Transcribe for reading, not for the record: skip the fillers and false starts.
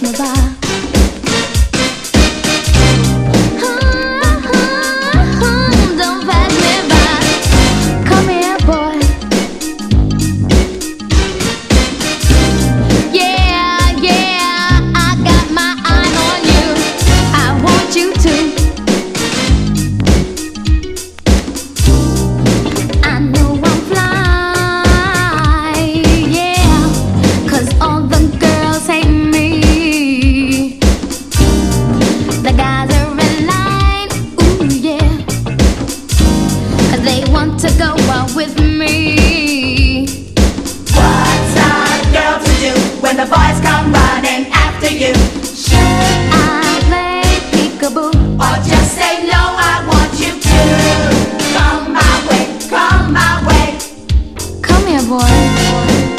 pass me by. Don't pass me by. Come here, boy. Yeah, yeah, I got my eye on you. I want you to. I know I'm fly, yeah, 'cause all the girls hate me. The guys are in line, ooh yeah, 'cause they want to go out with me. What's a girl to do when the boys come running after you? Should I play peekaboo? Or just say no, I want you to. Come my way, come my way. Come here, boy.